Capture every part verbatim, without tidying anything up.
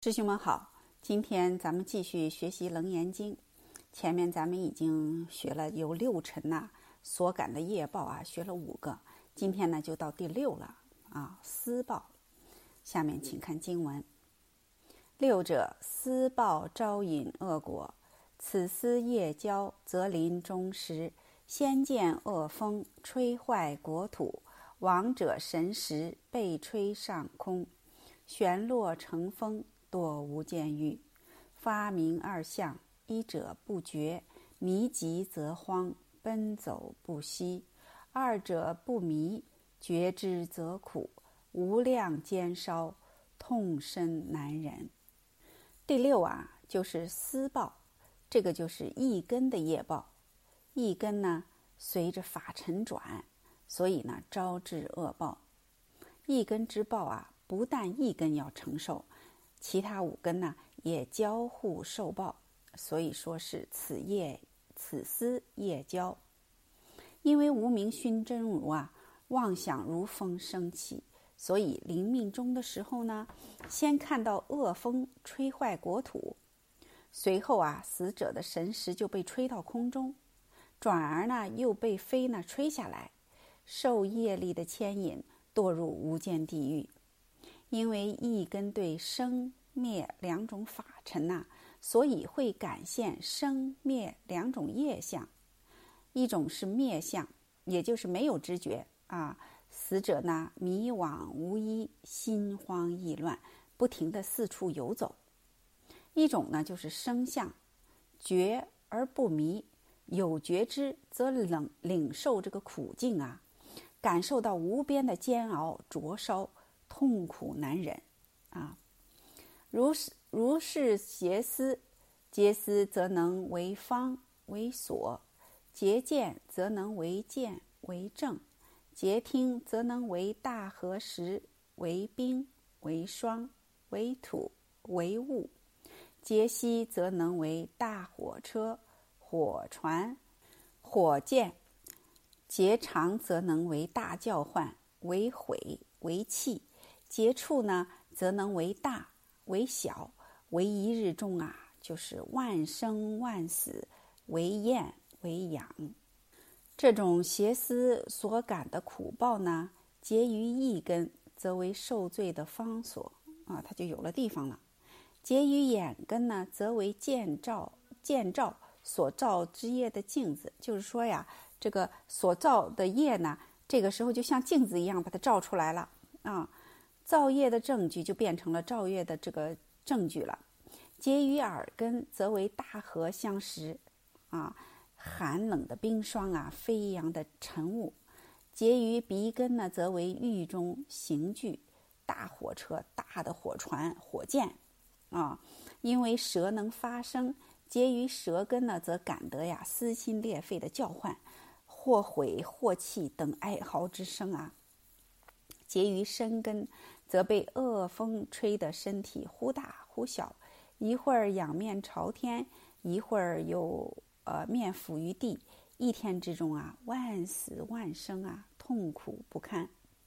师兄们好，今天咱们继续学习《楞严经》。前面咱们已经学了有六尘呐、啊，所感的业报啊，学了五个。今天呢就到第六了啊，思报。下面请看经文：六者，思报招引恶果，此思业交，则临终时，先见恶风，吹坏国土；亡者神识，被吹上空，旋落成风。堕无间狱，发明二相，一者不觉，迷急则慌，奔走不息；二者不迷，觉之则苦，无量煎烧，痛身难忍。第六啊，就是思报，这个就是一根的业报。一根呢，随着法尘转，所以呢，招致恶报。一根之报啊，不但一根要承受，其他五根呢也交互受报，所以说是此业此思业交。因为无明熏真如啊，妄想如风升起，所以临命终的时候呢，先看到恶风吹坏国土，随后啊，死者的神识就被吹到空中，转而呢又被飞呢吹下来，受业力的牵引，堕入无间地狱。因为一根对生灭两种法尘呐、啊，所以会感现生灭两种业相。一种是灭相，也就是没有知觉啊，死者呢迷惘无依，心慌意乱，不停地四处游走。一种呢就是生相，觉而不迷，有觉知则领领受这个苦境啊，感受到无边的煎熬灼烧，痛苦难忍啊。如是如是邪思，结思则能为方为所，结见则能为见为正，结听则能为大河石，为冰为霜为土为雾，结息则能为大火车火船火箭，结长则能为大叫唤为毁为气，结处呢则能为大为小，为一日中啊，就是万生万死，为厌为养。这种邪思所感的苦报呢，结于一根，则为受罪的方所啊，它就有了地方了。结于眼根呢，则为见照见照所照之业的镜子。就是说呀，这个所照的业呢，这个时候就像镜子一样把它照出来了啊。造业的证据就变成了造业的这个证据了。结于耳根，则为大河相识啊，寒冷的冰霜啊，飞扬的晨雾。结于鼻根呢，则为狱中刑具，大火车、大的火船、火箭啊。因为舌能发声，结于舌根呢，则感得呀撕心裂肺的叫唤，或毁或气等哀嚎之声啊。结于身根，则被恶风吹得身体忽大忽小，一会儿仰面朝天，一会儿又呃面伏于地，一天之中啊，万死万生啊，痛苦不堪。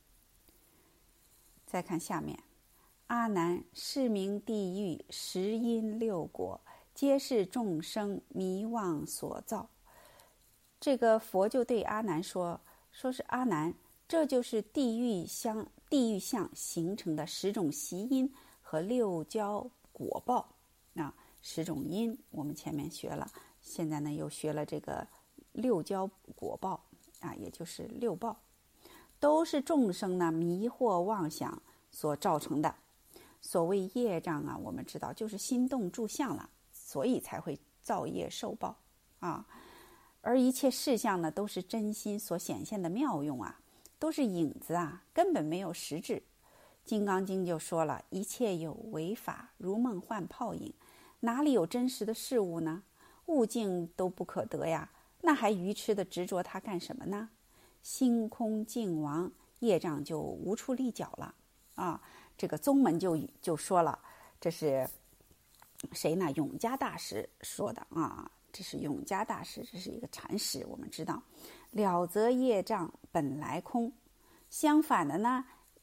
再看下面，阿难，是名地狱十因六果，皆是众生迷妄所造。这个佛就对阿难说，说是阿难，这就是地狱相地狱相形成的十种习因和六交果报啊。十种因我们前面学了，现在呢又学了这个六交果报啊，也就是六报，都是众生呢迷惑妄想所造成的。所谓业障啊，我们知道就是心动住相了，所以才会造业受报啊。而一切事项呢，都是真心所显现的妙用啊，都是影子啊，根本没有实质。金刚经就说了，一切有为法，如梦幻泡影，哪里有真实的事物呢？物境都不可得呀，那还愚痴的执着它干什么呢？心空境亡，业障就无处立脚了啊。这个宗门就就说了，这是谁呢？永嘉大师说的啊。这是永嘉大师，这是一个禅师。我们知道，了则业障本来空。相反的呢，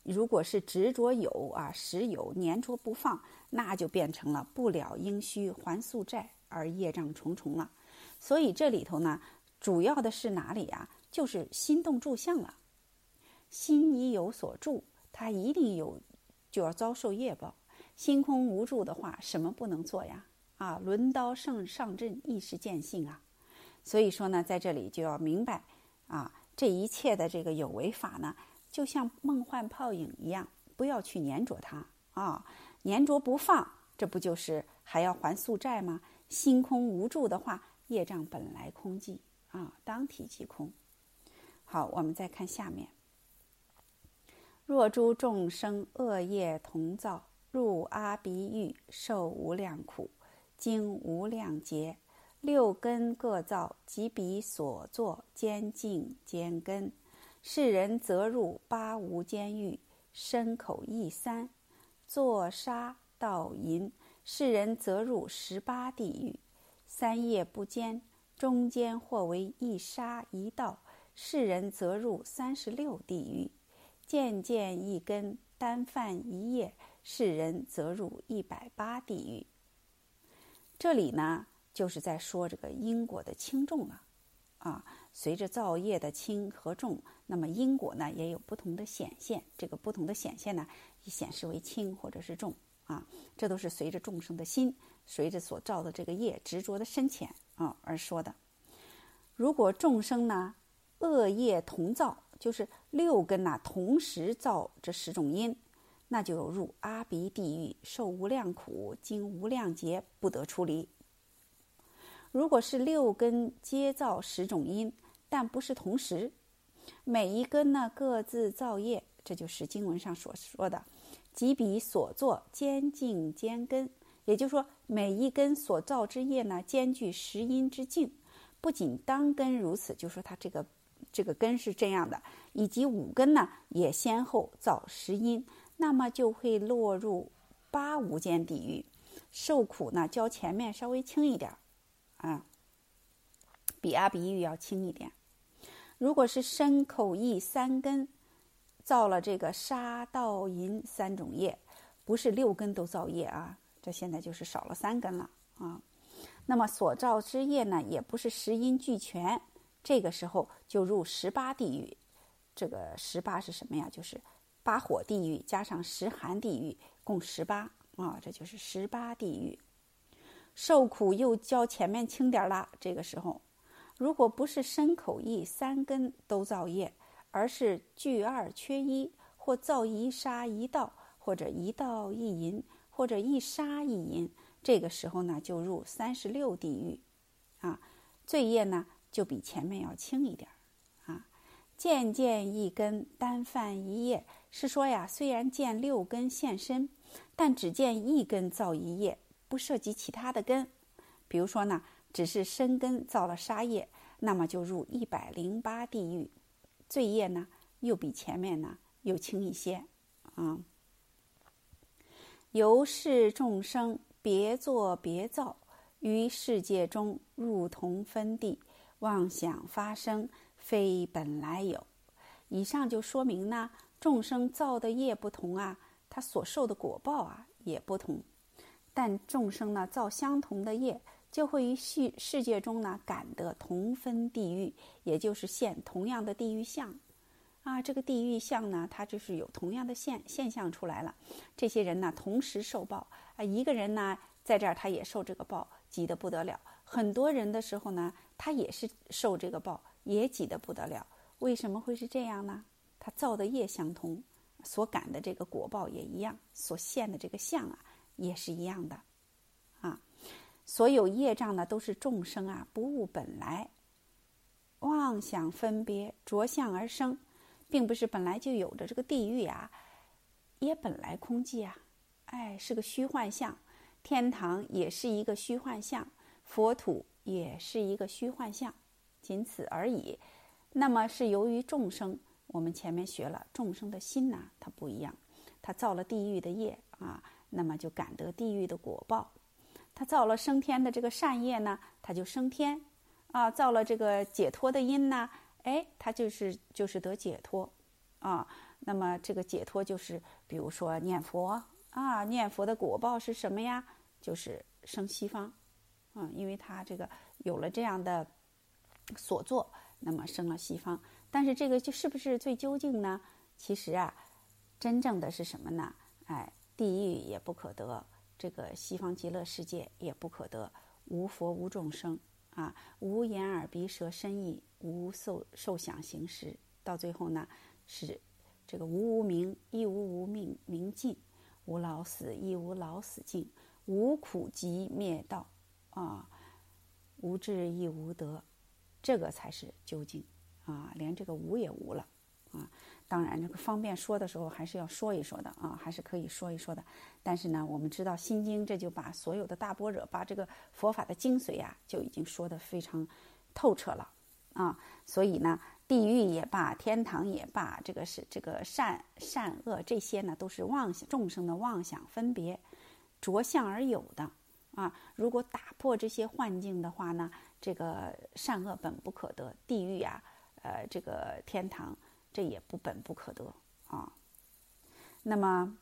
如果是执着有啊，实有粘着不放，那就变成了不了应须还宿债而业障重重了。所以这里头呢，主要的是哪里啊？就是心动住相了。心已有所住，它一定有就要遭受业报。心空无住的话，什么不能做呀？啊，轮刀上上阵，亦是见性啊。所以说呢，在这里就要明白啊，这一切的这个有为法呢，就像梦幻泡影一样，不要去粘着它啊，粘着不放，这不就是还要还宿债吗？心空无住的话，业障本来空寂啊，当体即空。好，我们再看下面。若诸众生恶业同造，入阿鼻狱，受无量苦，经无量劫，六根各造，即彼所作，监禁监根。世人则入八无间狱，身口意三，作杀盗淫。世人则入十八地狱，三业不坚，中间或为一杀一盗。世人则入三十六地狱，渐渐一根，单犯一业。世人则入一百八地狱。这里呢，就是在说这个因果的轻重了啊。随着造业的轻和重，那么因果呢也有不同的显现。这个不同的显现呢，显示为轻或者是重啊。这都是随着众生的心，随着所造的这个业执着的深浅啊而说的。如果众生呢恶业同造，就是六根呐、啊、同时造这十种因，那就有入阿鼻地狱，受无量苦，经无量劫，不得出离。如果是六根皆造十种因，但不是同时，每一根呢各自造业，这就是经文上所说的即彼所作，监禁监根。也就是说，每一根所造之业呢，兼具十因之境。不仅当根如此，就说它这个这个根是这样的，以及五根呢也先后造十因，那么就会落入八无间地狱，受苦呢较前面稍微轻一点啊，比阿鼻狱要轻一点。如果是身口意三根造了这个杀盗淫三种业，不是六根都造业啊，这现在就是少了三根了啊。那么所造之业呢，也不是十因俱全，这个时候就入十八地狱。这个十八是什么呀？就是八火地狱加上十寒地狱，共十八啊，这就是十八地狱。受苦又较前面轻点了。这个时候，如果不是身口意三根都造业，而是俱二缺一，或造一杀一盗，或者一盗一淫，或者一杀一淫，这个时候呢，就入三十六地狱啊，罪业呢就比前面要轻一点啊。渐渐一根，单犯一业，是说呀，虽然见六根现身，但只见一根造一业，不涉及其他的根。比如说呢，只是身根造了杀业，那么就入一百零八地狱，罪业呢又比前面呢又轻一些啊。由是众生别作别造，于世界中入同分地，妄想发生，非本来有。以上就说明呢，众生造的业不同啊，他所受的果报啊也不同。但众生呢造相同的业，就会于世世界中呢感得同分地狱，也就是现同样的地狱相啊。这个地狱相呢，它就是有同样的现现象出来了。这些人呢同时受报啊，一个人呢在这儿他也受这个报，急得不得了。很多人的时候呢，他也是受这个报，也急得不得了。为什么会是这样呢？他造的业相同，所感的这个果报也一样，所现的这个相啊也是一样的啊。所有业障呢都是众生啊不悟本来，妄想分别着相而生，并不是本来就有着这个地狱啊，也本来空寂啊，哎，是个虚幻相。天堂也是一个虚幻相，佛土也是一个虚幻相，仅此而已。那么是由于众生，我们前面学了，众生的心呐、啊，它不一样，他造了地狱的业啊，那么就感得地狱的果报。他造了升天的这个善业呢，他就升天啊；造了这个解脱的因呢，哎，他就是就是得解脱啊。 那么这个解脱就是，比如说念佛啊，念佛的果报是什么呀？就是生西方，嗯，因为他这个有了这样的所作，那么生了西方。但是这个就是不是最究竟呢？其实啊，真正的是什么呢？哎，地狱也不可得，这个西方极乐世界也不可得，无佛无众生啊，无眼耳鼻舌身意，无受受想行识，到最后呢是这个无无明，亦无无明明尽，无老死，亦无老死尽，无苦集灭道啊，无智亦无得，这个才是究竟啊，连这个无也无了啊。当然这个方便说的时候还是要说一说的啊，还是可以说一说的。但是呢，我们知道心经这就把所有的大般若，把这个佛法的精髓啊，就已经说得非常透彻了啊。所以呢，地狱也罢，天堂也罢，这个是这个善善恶这些呢，都是妄想众生的妄想分别着相而有的啊。如果打破这些幻境的话呢，这个善恶本不可得，地狱啊，呃，这个天堂这也不本不可得啊。那么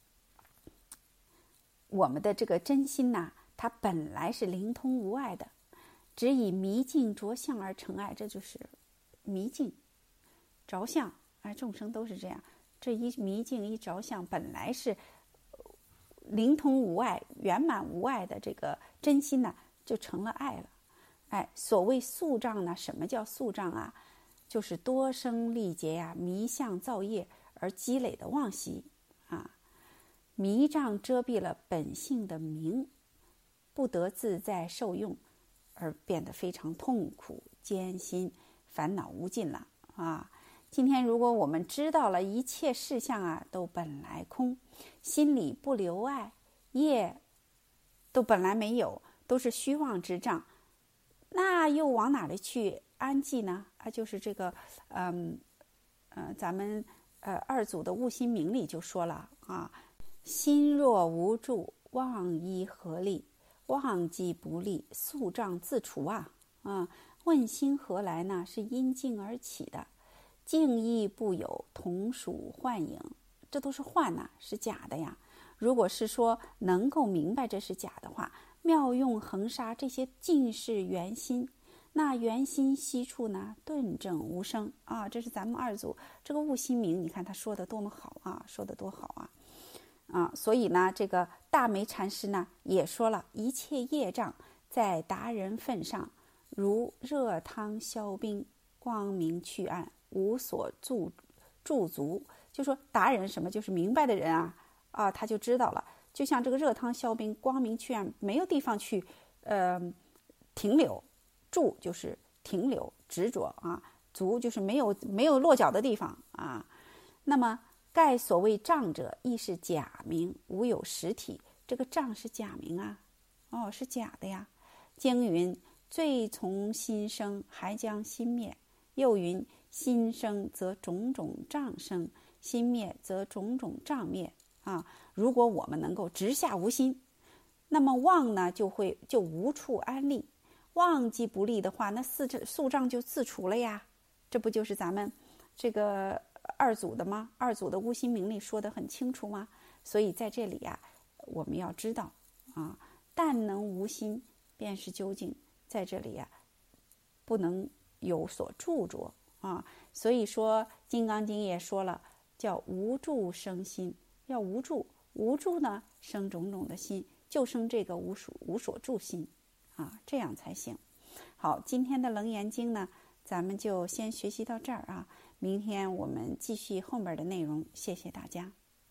我们的这个真心呐、啊，它本来是灵通无碍的，只以迷境着相而成爱，这就是迷境着相。哎，众生都是这样，这一迷境一着相，本来是灵通无碍、圆满无碍的这个真心呢，就成了爱了。哎，所谓宿障呢，什么叫宿障啊？就是多生历劫呀、啊，迷相造业而积累的妄习啊。迷障遮蔽了本性的明，不得自在受用，而变得非常痛苦艰辛，烦恼无尽了啊。今天如果我们知道了一切事项啊都本来空，心里不留爱，业都本来没有，都是虚妄之障，那又往哪里去安寂呢？啊，就是这个，嗯，呃，咱们呃二祖的悟心明里就说了啊，心若无住，妄依何力？忘记不利，宿障自除啊！啊，问心何来呢？是因境而起的，境亦不有，同属幻影。这都是幻呐、啊，是假的呀。如果是说能够明白这是假的话，妙用恒沙这些尽是圆心，那圆心悉处呢，顿证无声啊！这是咱们二祖这个悟心明，你看他说的多么好啊，说的多好啊！啊，所以呢，这个大梅禅师呢也说了，一切业障在达人份上，如热汤消冰，光明去暗，无所驻驻足。就说达人什么，就是明白的人啊，啊，他就知道了。就像这个热汤消冰，光明去暗，没有地方去，呃，停留。驻就是停留、执着啊，足就是没有没有落脚的地方啊。那么盖所谓障者，亦是假名，无有实体。这个障是假名啊，哦，是假的呀。经云：罪从心生，还将心灭。又云：心生则种种障生，心灭则种种障灭啊。如果我们能够直下无心，那么妄呢就会就无处安立。忘记不利的话，那四宿障就自除了呀。这不就是咱们这个二祖的吗？二祖的悟心明里说得很清楚吗？所以在这里呀、啊，我们要知道啊，但能无心，便是究竟。在这里呀、啊，不能有所著着啊。所以说，《金刚经》也说了，叫无住生心，要无住，无住呢生种种的心，就生这个无所无所住心啊，这样才行。好，今天的楞严经呢，咱们就先学习到这儿啊。明天我们继续后面的内容，谢谢大家。